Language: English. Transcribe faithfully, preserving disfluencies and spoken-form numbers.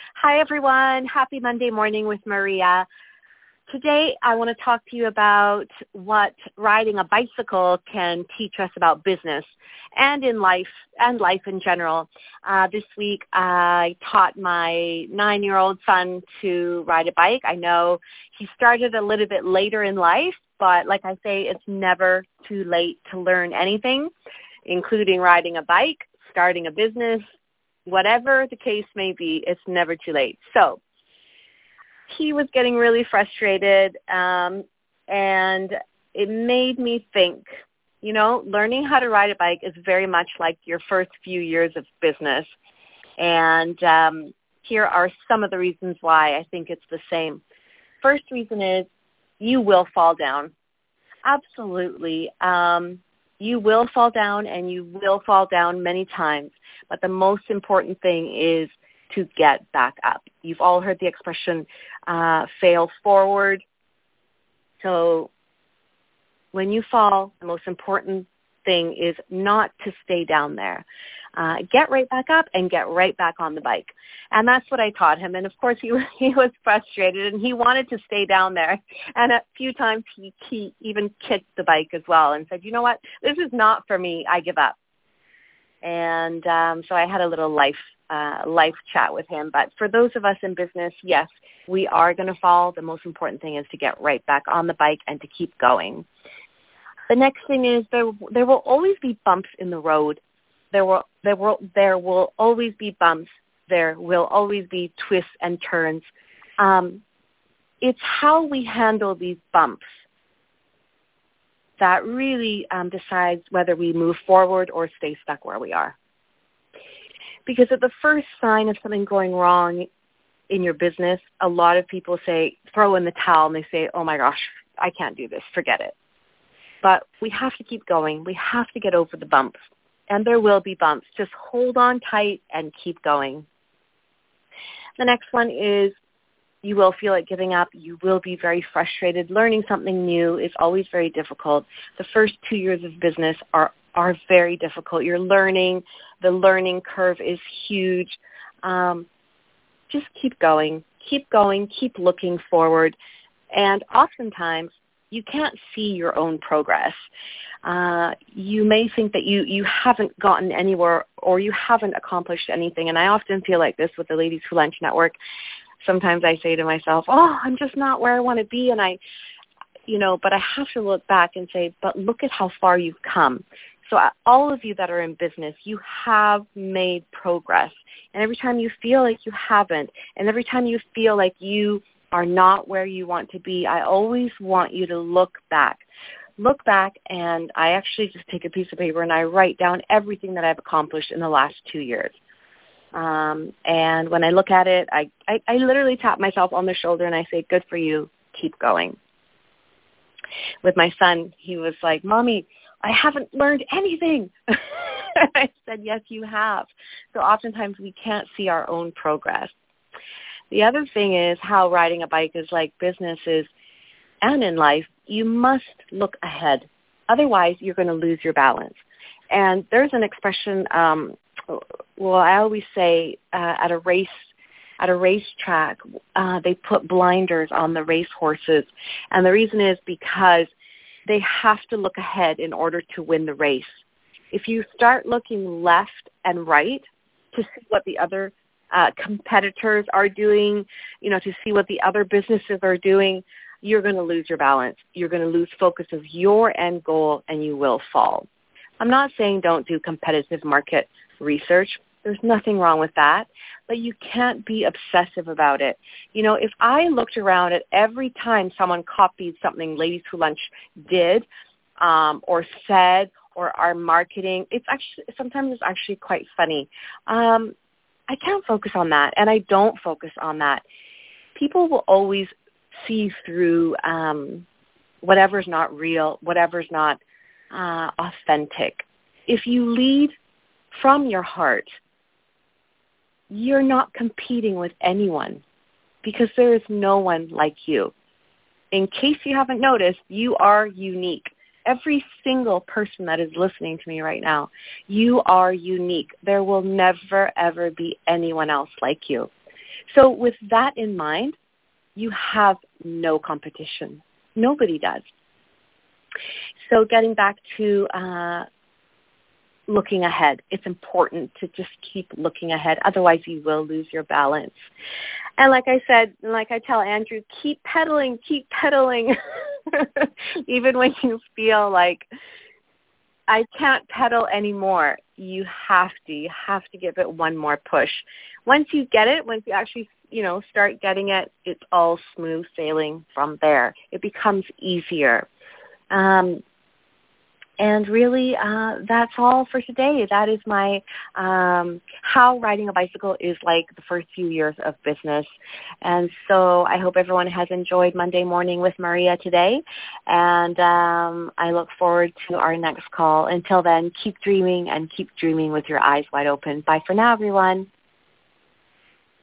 Hi, everyone. Happy Monday morning with Maria. Today, I want to talk to you about what riding a bicycle can teach us about business and in life and life in general. Uh, this week, I taught my nine-year-old son to ride a bike. I know he started a little bit later in life, but like I say, it's never too late to learn anything, including riding a bike, starting a business, whatever the case may be, it's never too late. So he was getting really frustrated, um, and it made me think, you know, learning how to ride a bike is very much like your first few years of business. And um, here are some of the reasons why I think it's the same. First reason is you will fall down. Absolutely. Um, you will fall down, and you will fall down many times. But the most important thing is to get back up. You've all heard the expression, uh, fail forward. So when you fall, the most important thing is not to stay down there. Uh, get right back up and get right back on the bike. And that's what I taught him. And, of course, he, he was frustrated, and he wanted to stay down there. And a few times he, he even kicked the bike as well and said, you know what, this is not for me. I give up. And um, so I had a little life uh, life chat with him. But for those of us in business, yes, we are going to fall. The most important thing is to get right back on the bike and to keep going. The next thing is there there will always be bumps in the road. There will there will there will always be bumps. There will always be twists and turns. Um, it's how we handle these bumps that really um, decides whether we move forward or stay stuck where we are. Because at the first sign of something going wrong in your business, a lot of people say, throw in the towel, and they say, oh my gosh, I can't do this, forget it. But we have to keep going. We have to get over the bumps. And there will be bumps. Just hold on tight and keep going. The next one is you will feel like giving up. You will be very frustrated. Learning something new is always very difficult. The first two years of business are, are very difficult. You're learning. The learning curve is huge. Um, just keep going. Keep going. Keep looking forward. And oftentimes, you can't see your own progress. Uh, you may think that you, you haven't gotten anywhere or you haven't accomplished anything. And I often feel like this with the Ladies Who Lunch Network. Sometimes I say to myself, oh, I'm just not where I want to be. And I, you know, but I have to look back and say, but look at how far you've come. So all of you that are in business, you have made progress. And every time you feel like you haven't, and every time you feel like you are not where you want to be, I always want you to look back. Look back, and I actually just take a piece of paper and I write down everything that I've accomplished in the last two years. Um, and when I look at it, I, I, I literally tap myself on the shoulder and I say, good for you, keep going. With my son, he was like, Mommy, I haven't learned anything. I said, yes, you have. So oftentimes we can't see our own progress. The other thing is how riding a bike is like businesses and in life. You must look ahead. Otherwise, you're going to lose your balance. And there's an expression, um, well, I always say uh, at a race, at a racetrack, uh, they put blinders on the race horses. And the reason is because they have to look ahead in order to win the race. If you start looking left and right to see what the other uh, competitors are doing, you know, to see what the other businesses are doing, you're going to lose your balance. You're going to lose focus of your end goal, and you will fall. I'm not saying don't do competitive market research. There's nothing wrong with that, but you can't be obsessive about it. You know, if I looked around at every time someone copied something Ladies Who Lunch did um, or said or our marketing, it's actually sometimes it's actually quite funny. Um, I can't focus on that, and I don't focus on that. People will always see through um, whatever's not real, whatever's not uh, authentic. If you lead from your heart, you're not competing with anyone because there is no one like you. In case you haven't noticed, you are unique. Every single person that is listening to me right now, you are unique. There will never, ever be anyone else like you. So with that in mind, you have no competition. Nobody does. So getting back to uh, looking ahead, it's important to just keep looking ahead. Otherwise, you will lose your balance. And like I said, like I tell Andrew, keep pedaling, keep pedaling. Even when you feel like, I can't pedal anymore, you have to. You have to give it one more push. Once you get it, once you actually, you know, start getting it, it's all smooth sailing from there. It becomes easier. Um, and really, uh, that's all for today. That is my um, how riding a bicycle is like the first few years of business. And so I hope everyone has enjoyed Monday Morning with Maria today. And um, I look forward to our next call. Until then, keep dreaming and keep dreaming with your eyes wide open. Bye for now, everyone.